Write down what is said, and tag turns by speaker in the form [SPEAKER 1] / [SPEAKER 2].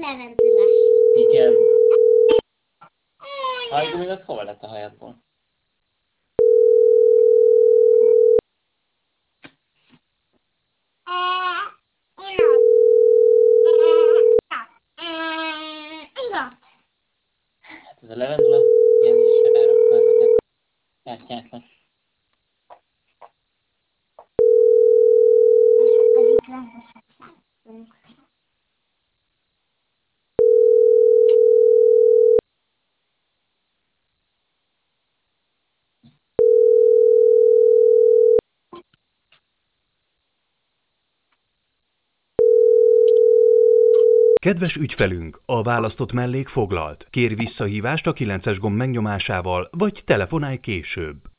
[SPEAKER 1] levendula.
[SPEAKER 2] Igen. Hajgumig az hol lett a hajadból? Hát ez a levendula, ilyen is rárakta ezeket. Látjátok.
[SPEAKER 1] Egyik lehetetlen.
[SPEAKER 3] Kedves ügyfelünk, a választott mellék foglalt. Kérj visszahívást a 9-es gomb megnyomásával, vagy telefonálj később.